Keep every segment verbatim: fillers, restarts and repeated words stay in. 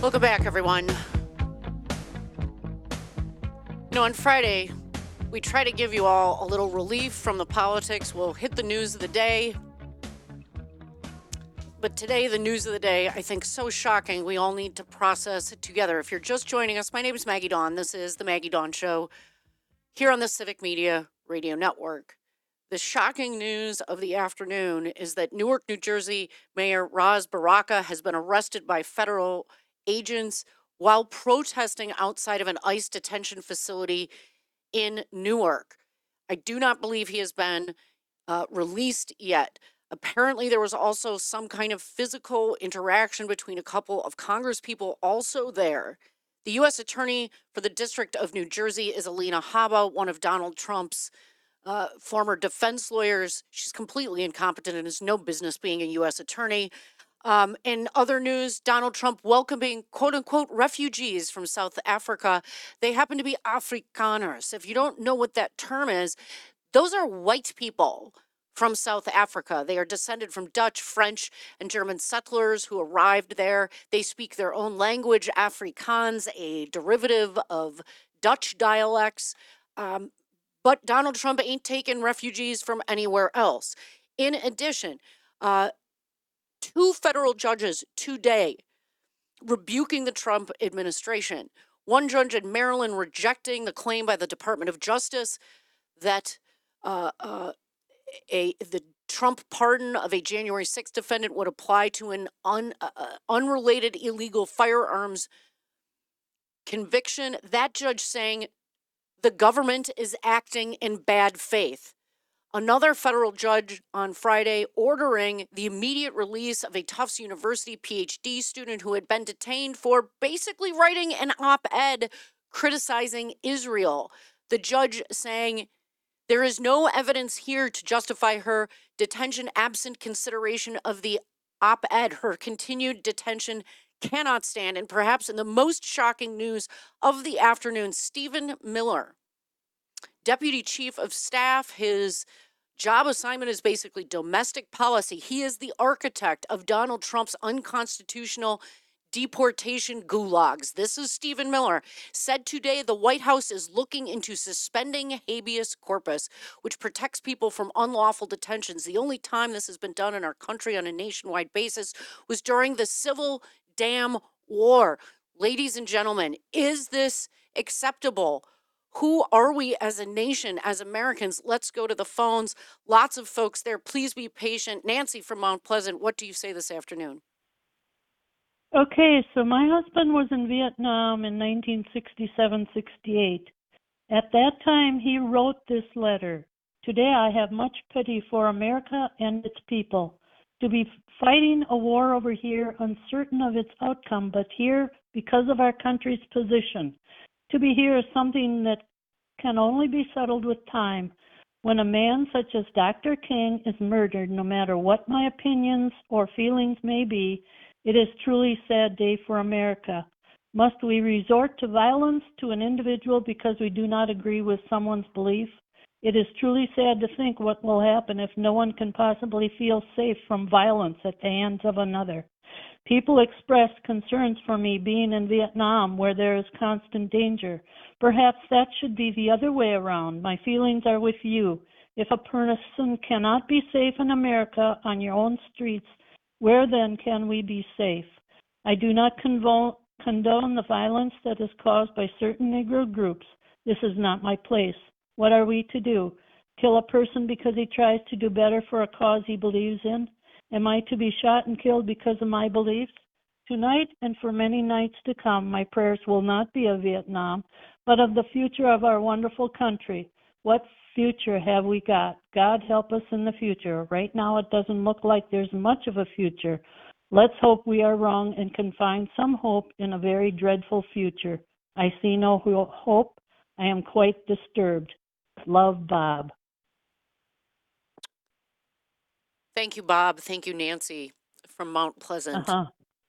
Welcome back, everyone. You know, on Friday, we try to give you all a little relief from the politics. We'll hit the news of the day. But today, the news of the day, I think, so shocking, we all need to process it together. If you're just joining us, my name is Maggie Dawn. This is the Maggie Dawn Show here on the Civic Media Radio Network. The shocking news of the afternoon is that Newark, New Jersey Mayor Ras Baraka has been arrested by federal agents while protesting outside of an ICE detention facility in Newark. I do not believe he has been uh, released yet. Apparently, there was also some kind of physical interaction between a couple of Congresspeople also there. The U S Attorney for the District of New Jersey is Alina Habba, one of Donald Trump's uh, former defense lawyers. She's completely incompetent and has no business being a U S attorney. Um, in other news, Donald Trump welcoming quote unquote refugees from South Africa. They happen to be Afrikaners. If you don't know what that term is, those are white people from South Africa. They are descended from Dutch, French, and German settlers who arrived there. They speak their own language, Afrikaans, a derivative of Dutch dialects. Um, but Donald Trump ain't taking refugees from anywhere else. In addition, uh, two federal judges today rebuking the Trump administration. One judge in Maryland rejecting the claim by the Department of Justice that uh, uh, a the Trump pardon of a January sixth defendant would apply to an un, uh, uh, unrelated illegal firearms conviction. That judge saying the government is acting in bad faith. Another federal judge on Friday ordering the immediate release of a Tufts University PhD student who had been detained for basically writing an op-ed criticizing Israel. The judge saying there is no evidence here to justify her detention absent consideration of the op-ed. Her continued detention cannot stand. And perhaps in the most shocking news of the afternoon, Stephen Miller, Deputy Chief of Staff, his job assignment is basically domestic policy. He is the architect of Donald Trump's unconstitutional deportation gulags. This is Stephen Miller, said today the White House is looking into suspending habeas corpus, which protects people from unlawful detentions. The only time this has been done in our country on a nationwide basis was during the Civil Damn War. Ladies and gentlemen, is this acceptable? Who are we as a nation, as Americans? Let's go to the phones. Lots of folks there. Please be patient. Nancy from Mount Pleasant, what do you say this afternoon? Okay, so my husband was in Vietnam in nineteen sixty-seven sixty-eight. At that time, he wrote this letter. Today, I have much pity for America and its people. To be fighting a war over here, uncertain of its outcome, but here because of our country's position. To be here is something that can only be settled with time. When a man such as Doctor King is murdered, no matter what my opinions or feelings may be, it is truly a sad day for America. Must we resort to violence to an individual because we do not agree with someone's belief? It is truly sad to think what will happen if no one can possibly feel safe from violence at the hands of another. People expressed concerns for me being in Vietnam where there is constant danger. Perhaps that should be the other way around. My feelings are with you. If a person cannot be safe in America on your own streets, where then can we be safe? I do not convo- condone the violence that is caused by certain Negro groups. This is not my place. What are we to do? Kill a person because he tries to do better for a cause he believes in? Am I to be shot and killed because of my beliefs? Tonight and for many nights to come, my prayers will not be of Vietnam, but of the future of our wonderful country. What future have we got? God help us in the future. Right now it doesn't look like there's much of a future. Let's hope we are wrong and can find some hope in a very dreadful future. I see no hope. I am quite disturbed. Love, Bob. Thank you, Bob. Thank you, Nancy from Mount Pleasant. Uh-huh.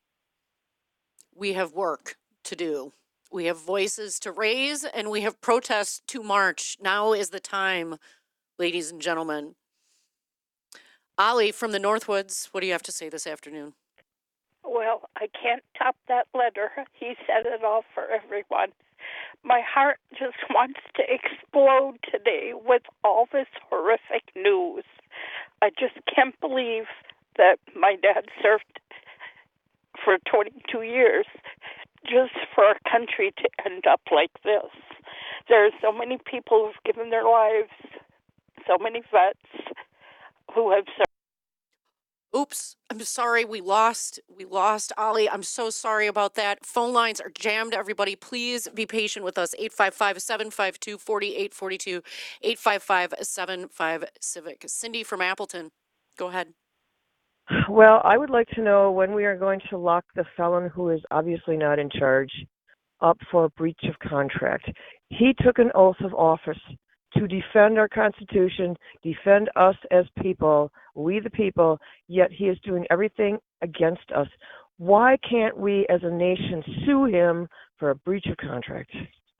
We have work to do. We have voices to raise and we have protests to march. Now is the time, ladies and gentlemen. Ali from the Northwoods, what do you have to say this afternoon? Well, I can't top that letter. He said it all for everyone. My heart just wants to explode today with all this horrific news. I just can't believe that my dad served for twenty-two years just for a country to end up like this. There are so many people who've given their lives, so many vets who have served. Oops, I'm sorry. We lost. We lost Ollie. I'm so sorry about that. Phone lines are jammed. Everybody, please be patient with us. eight five five, seven five two, four eight four two, eight five five, seven five Civic. Cindy from Appleton, go ahead. Well, I would like to know when we are going to lock the felon who is obviously not in charge up for breach of contract. He took an oath of office to defend our Constitution, defend us as people, we the people, yet he is doing everything against us. Why can't we as a nation sue him for a breach of contract?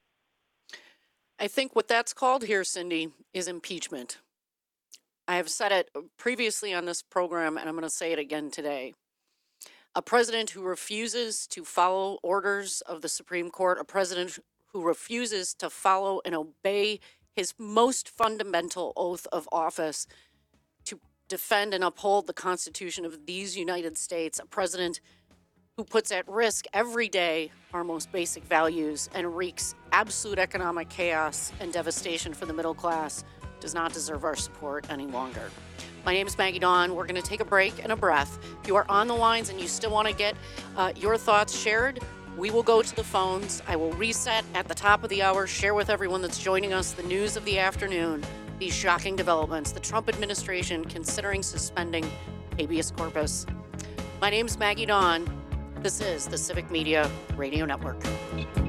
I think what that's called here, Cindy, is impeachment. I have said it previously on this program, and I'm going to say it again today. A president who refuses to follow orders of the Supreme Court, a president who refuses to follow and obey his most fundamental oath of office to defend and uphold the Constitution of these United States, a president who puts at risk every day our most basic values and wreaks absolute economic chaos and devastation for the middle class, does not deserve our support any longer. My name is Maggie Dawn. We're going to take a break and a breath. If you are on the lines and you still want to get uh, your thoughts shared, we will go to the phones. I will reset at the top of the hour, share with everyone that's joining us the news of the afternoon, these shocking developments, the Trump administration considering suspending habeas corpus. My name is Maggie Dawn. This is the Civic Media Radio Network.